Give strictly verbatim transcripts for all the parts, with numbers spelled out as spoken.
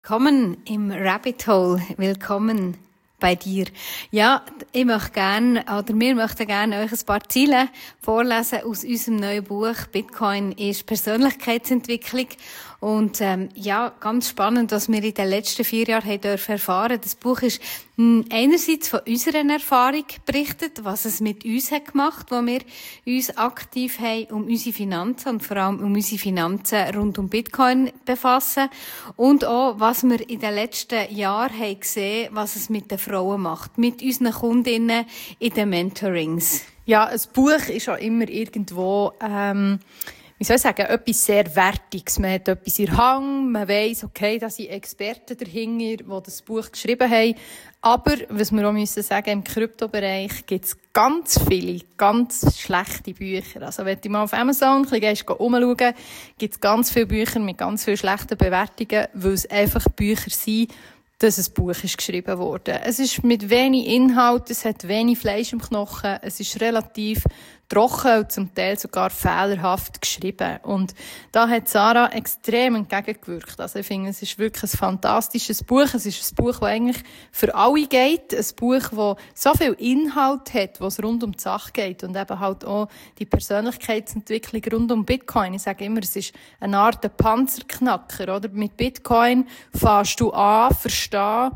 Willkommen im Rabbit Hole. Willkommen bei dir. Ja, ich möchte gerne, oder wir möchten gerne euch ein paar Ziele vorlesen aus unserem neuen Buch «Bitcoin ist Persönlichkeitsentwicklung». Und ähm, ja, ganz spannend, was wir in den letzten vier Jahren haben dürfen erfahren. Das Buch ist mh, einerseits von unserer Erfahrung berichtet, was es mit uns hat gemacht, wo wir uns aktiv haben um unsere Finanzen und vor allem um unsere Finanzen rund um Bitcoin befassen. Und auch, was wir in den letzten Jahren haben gesehen, was es mit den Frauen macht, mit unseren Kundinnen in den Mentorings. Ja, ein Buch ist auch immer irgendwo, ähm, wie soll ich sagen, etwas sehr Wertiges. Man hat etwas in der Hand, man weiss, okay, da sind Experten dahinter, die das Buch geschrieben haben. Aber, was wir auch müssen sagen, im Kryptobereich gibt es ganz viele, ganz schlechte Bücher. Also, wenn du mal auf Amazon ein bisschen umschauen, gibt es ganz viele Bücher mit ganz vielen schlechten Bewertungen, weil es einfach Bücher sind, dass ein Buch ist geschrieben wurde. Es ist mit wenig Inhalt, es hat wenig Fleisch im Knochen, es ist relativ trocken und zum Teil sogar fehlerhaft geschrieben. Und da hat Sarah extrem entgegengewirkt. Also ich finde, es ist wirklich ein fantastisches Buch. Es ist ein Buch, das eigentlich für alle geht. Ein Buch, das so viel Inhalt hat, was rund um die Sache geht. Und eben halt auch die Persönlichkeitsentwicklung rund um Bitcoin. Ich sage immer, es ist eine Art Panzerknacker, oder? Mit Bitcoin fährst du an, verstehen,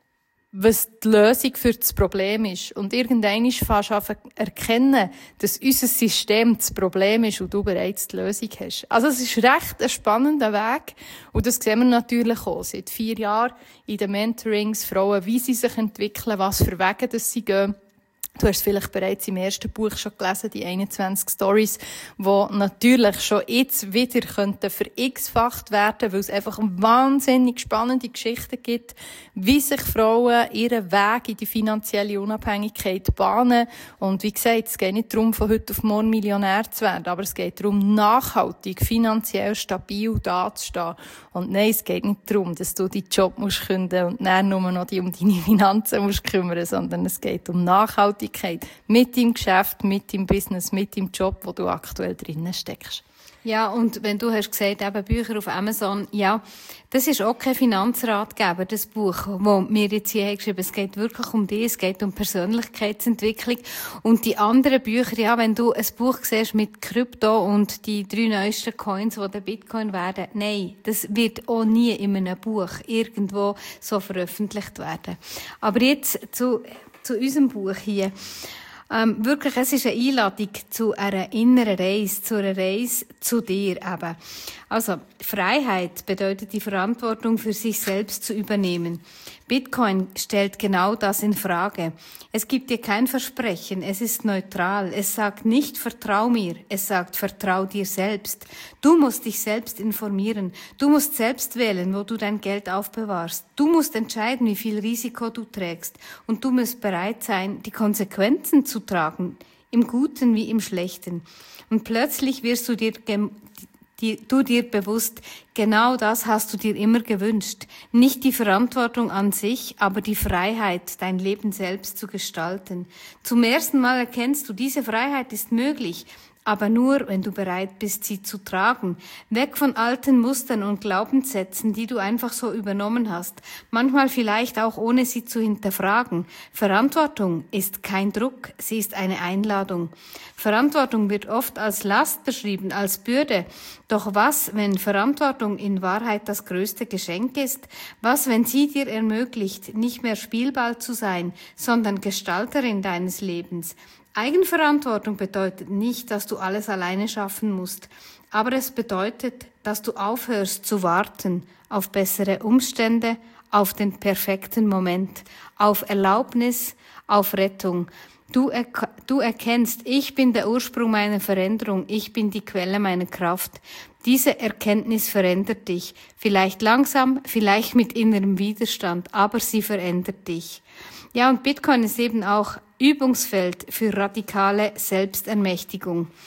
was die Lösung für das Problem ist. Und irgendwann fährst du an erkennen, dass unser System das Problem ist und du bereits die Lösung hast. Also es ist recht ein spannender Weg. Und das sehen wir natürlich auch seit vier Jahren in den Mentorings, Frauen, wie sie sich entwickeln, was für Wege das sie gehen. Du hast vielleicht bereits im ersten Buch schon gelesen, die einundzwanzig Stories, die natürlich schon jetzt wieder könnten verx-facht werden, weil es einfach wahnsinnig spannende Geschichten gibt, wie sich Frauen ihren Weg in die finanzielle Unabhängigkeit bahnen. Und wie gesagt, es geht nicht darum, von heute auf morgen Millionär zu werden, aber es geht darum, nachhaltig, finanziell stabil dazustehen. Und nein, es geht nicht darum, dass du deinen Job musst kündigen und dann nur noch dich um deine Finanzen musst kümmern, sondern es geht um Nachhaltigkeit mit deinem Geschäft, mit deinem Business, mit deinem Job, wo du aktuell drinnen steckst. Ja, und wenn du hast gesagt, eben Bücher auf Amazon, ja, das ist auch kein Finanzratgeber, das Buch, wo wir jetzt hier haben geschrieben. Es geht wirklich um dich, es geht um Persönlichkeitsentwicklung. Und die anderen Bücher, ja, wenn du ein Buch siehst mit Krypto und die drei neuesten Coins, die der Bitcoin werden, nein, das wird auch nie in einem Buch irgendwo so veröffentlicht werden. Aber jetzt zu, zu unserem Buch hier. Ähm, wirklich, es ist eine Einladung zu einer inneren Reise, zu einer Reise zu dir eben. Also, Freiheit bedeutet die Verantwortung für sich selbst zu übernehmen. Bitcoin stellt genau das in Frage. Es gibt dir kein Versprechen, es ist neutral. Es sagt nicht, vertrau mir, es sagt, vertrau dir selbst. Du musst dich selbst informieren. Du musst selbst wählen, wo du dein Geld aufbewahrst. Du musst entscheiden, wie viel Risiko du trägst. Und du musst bereit sein, die Konsequenzen zu tragen, im Guten wie im Schlechten. Und plötzlich wirst du dir gem- Die, du dir bewusst, genau das hast du dir immer gewünscht. Nicht die Verantwortung an sich, aber die Freiheit, dein Leben selbst zu gestalten. Zum ersten Mal erkennst du, diese Freiheit ist möglich, aber nur, wenn du bereit bist, sie zu tragen. Weg von alten Mustern und Glaubenssätzen, die du einfach so übernommen hast. Manchmal vielleicht auch ohne sie zu hinterfragen. Verantwortung ist kein Druck, sie ist eine Einladung. Verantwortung wird oft als Last beschrieben, als Bürde. Doch was, wenn Verantwortung in Wahrheit das größte Geschenk ist? Was, wenn sie dir ermöglicht, nicht mehr Spielball zu sein, sondern Gestalterin deines Lebens? Eigenverantwortung bedeutet nicht, dass du alles alleine schaffen musst, aber es bedeutet, dass du aufhörst zu warten auf bessere Umstände, auf den perfekten Moment, auf Erlaubnis, auf Rettung. Du, er- du erkennst, ich bin der Ursprung meiner Veränderung, ich bin die Quelle meiner Kraft. Diese Erkenntnis verändert dich, vielleicht langsam, vielleicht mit innerem Widerstand, aber sie verändert dich. Ja, und Bitcoin ist eben auch Übungsfeld für radikale Selbstermächtigung.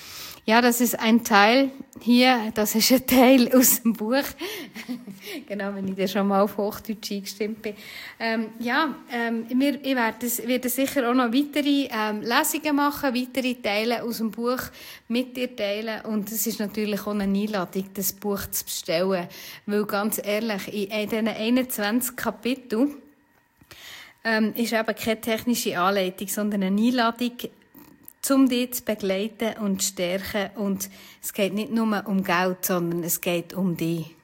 Ja, das ist ein Teil hier, das ist ein Teil aus dem Buch. Genau, wenn ich da schon mal auf Hochdeutsch eingestimmt bin. Ähm, ja, ähm, wir, ich werde, werde sicher auch noch weitere ähm, Lesungen machen, weitere Teile aus dem Buch mit dir teilen. Und es ist natürlich auch eine Einladung, das Buch zu bestellen. Weil ganz ehrlich, in diesen einundzwanzig Kapiteln ähm, ist eben keine technische Anleitung, sondern eine Einladung, um dich zu begleiten und zu stärken. Und es geht nicht nur um Geld, sondern es geht um dich.